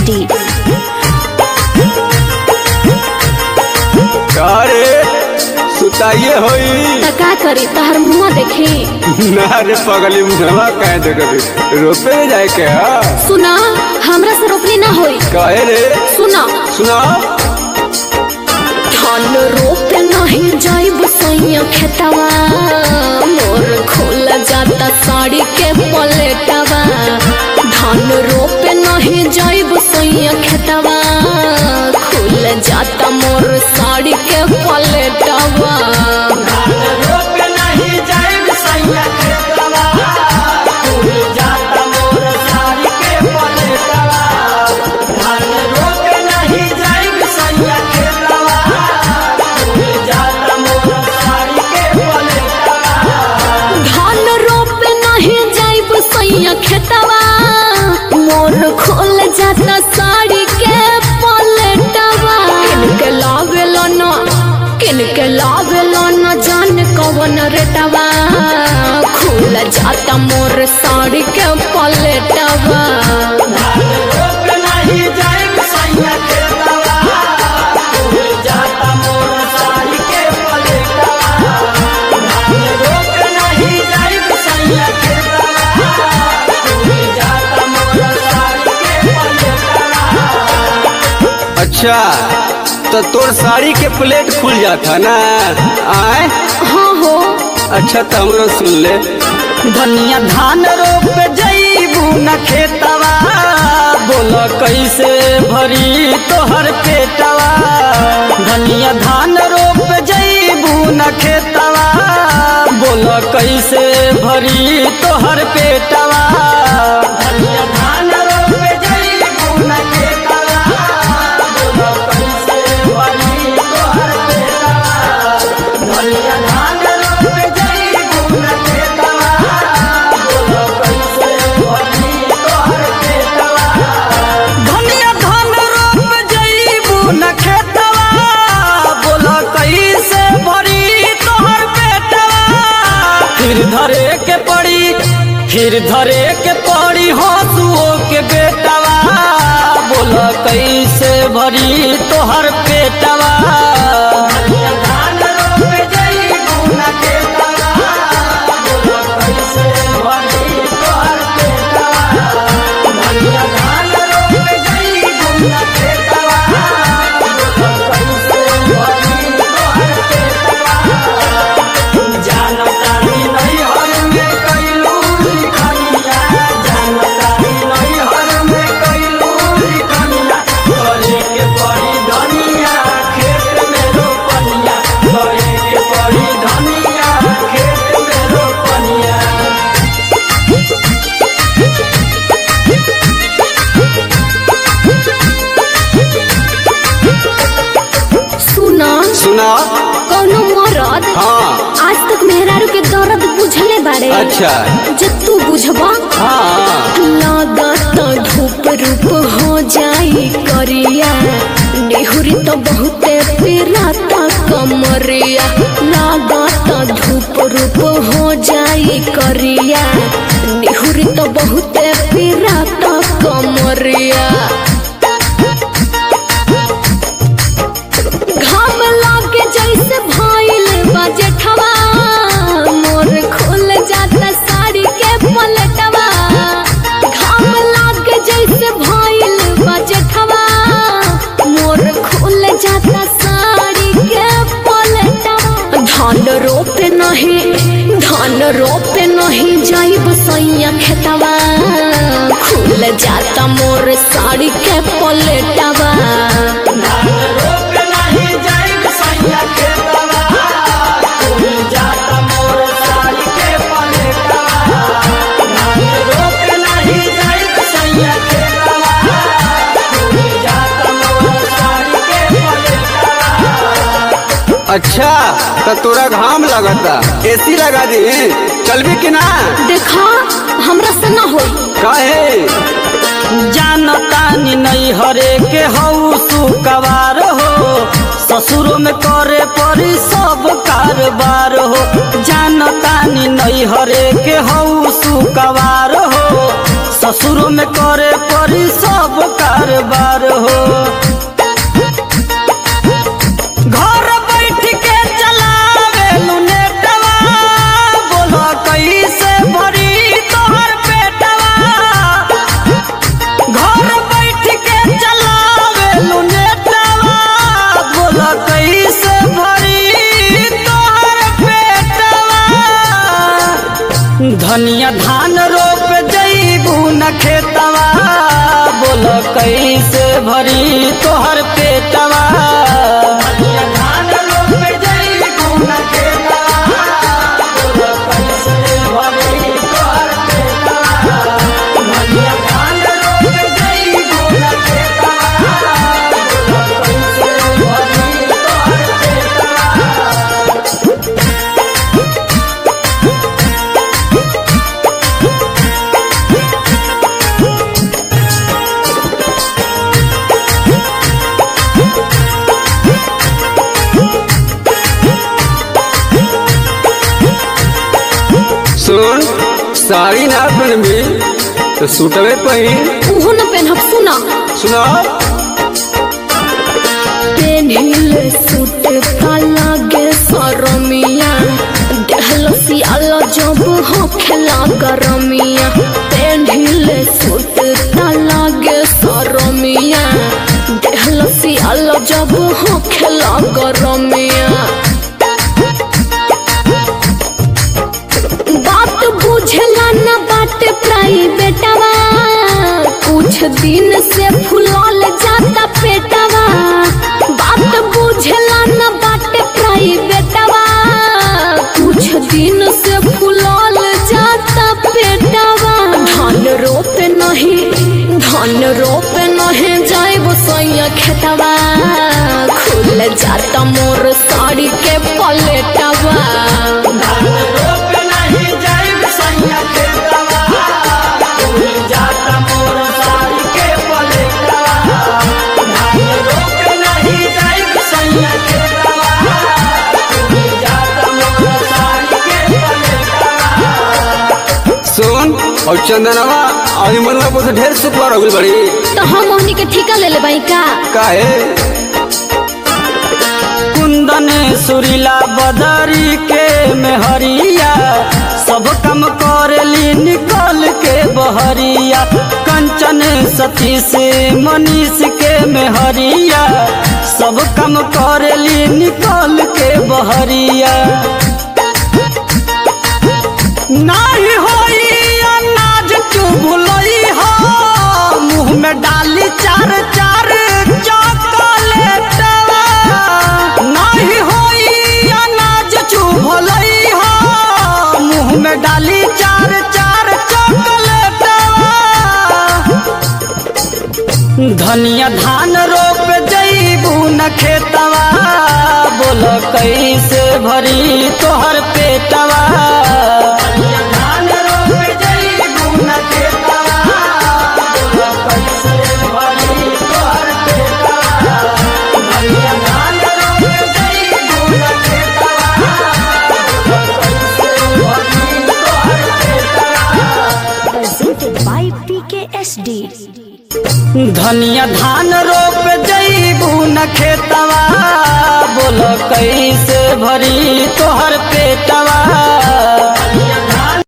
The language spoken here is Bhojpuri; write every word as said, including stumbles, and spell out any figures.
सीडी। अरे सुताइए होई त का करी तहर मुँह देखी ना रे पगली मुहवा कह दे कभी रोपे जाए के हा? सुना हमरा से रोपनी ना होई। कहे रे सुना सुना धान रोपे नहीं जाइब सैया खेतवा मोर खोल जाता साड़ी के पलेटवा। धान रोपे नहीं जाइब सैया खेतवा खुल जाता मोर साड़ी के पलेटवा। खेतवा मोर खोल जाता साड़ी के पलटवा। किनके लावेला न किनके लावेला न जान कवन रेटवा खुल जाता मोर साड़ी के पलटवा। अच्छा तो तोर साड़ी के प्लेट खुल जाता ना आए? हाँ हो अच्छा तो हमरो सुन ले। धनिया धान रोप जईबू न खेतवा बोल कैसे भरी तोहर पेटवा। धनिया धान रोप जईबू न खेतवा बोल कैसे भरी तोहर पेटवा। धनिया धान रोप जईबू न खेतवा बोल कैसे भरी तोहर पेटवा। धनिया धान रोप जईबू न खेतवा बोल कैसे भरी तोहर पेटवा। धनिया धान रोप जईबू न खेतवा बोल कैसे भरी तोहर पेटवा। फिर धरे के पड़ी फिर धरे के पड़ी हंसुओ के बेटवा बोल कैसे भरी तोहर पेटवा। सुना कौनो मरद हाँ आज तक मेहरारू के दर्द बुझले बारे। अच्छा जब तू बुझबा हाँ लागत धूप रूप हो जाई करिया नेहुरी तो बहुते पिराता कमरिया। लागत धूप रूप हो जाई करिया नेहुरी तो बहुते पिराता कमरिया। घाम लागे जैसे भइल बा जेठवा मोर खोल जाता साड़ी के पलटवा। घाम लागे जैसे भइल बा जेठवा मोर खोल जाता साड़ी के पलटवा। धान रोपे नहीं धान रोपे नहीं जाइब सैया खेतवा खुल जाता मोर साड़ी के पलटवा। अच्छा तो तोरा घाम लगता एसी लगा दी चलबी कि ना? देखा हमरा से ना हो काहे जानतानी नहीं हरे के हऊ सुकवार हो ससुर में करे परी सब कारबार हो। जानतानी नहीं हरे के हऊ सुकवार हो ससुर में करे परी सब कार बार हो। घर बैठ के चलावेलू नेटवा, बोलो कैसे भरी तोहर पेटवा। घर बैठ के चलावेलू नेटवा, बोलो कैसे भरी तोहर पेटवा। धनिया धान रोप जईबू न खेतवा, बोलो कैसे भरी तोहर पेटवा। धनिया धान रोप जईबू न खेतवा, बोलो कैसे भरी तोहर पेटवा। धनिया धान रोप जईबू न खेतवा, बोलो कैसे भरी तोहर पेटवा। सुन, साड़ी ना पहनबी तो सूटवे पहिन। उहो न पेनहब सुना। सुना पेन्हिले सूट का लागे सरमिया, देहलसी आला जब होखेला गरमिया। पेन्हिले सूट का लागे सरमिया, देहलसी आला जब होखेला गरमिया। बात बुझला न बात प्राइवेटवा, कुछ दिन से फुलल जाता पेटवा। बात बुझला न बात प्राइवेटवा, कुछ दिन से फुलल जाता पेटवा। धान रोप नहीं धान रोप नहीं जाइब सैया खेतवा, खुल जाता मोर साड़ी के पलेटवा। धान रोप नहीं जाइब सैया खेतवा, खुल जाता मोर साड़ी के पलेटवा। धान रोप नहीं जाइब सैया खेतवा, खुल जाता मोर साड़ी के पलेटवा। सुन, और चंदनवा अभी मनवा पर ढेर सुखवा रहुल बड़ी। तो हम ओहनी के ठिका ले ले बाई का। काहे कुंदन सुरीला बदरी के मेहरिया, सब कम करेली निकल के बहरिया। कंचन सतीश मनीष के मेहरिया, सब कम करेली निकल के बहरिया। नाही होई अनाज चुभलई हो, मुँह में डाली चार चार चॉकलेटवा। नाही होई अनाज चुभलई हो, मुँह में डाली चार चार चॉकलेटवा। धनिया धान रोप जईबू न खेतवा, बोलो कैसे भरी तोहर पेटवा। धनिया धान रोप जईबू न खेतवा, बोलो कैसे भरी तोहर पेटवा। धनिया धान रोप जईबू न खेतवा, बोलो कैसे भरी तोहर पेटवा। Presented by P K S D। धनिया धान रोप जईबू न खेतवा, बोलो कैसे भरी तोहर पे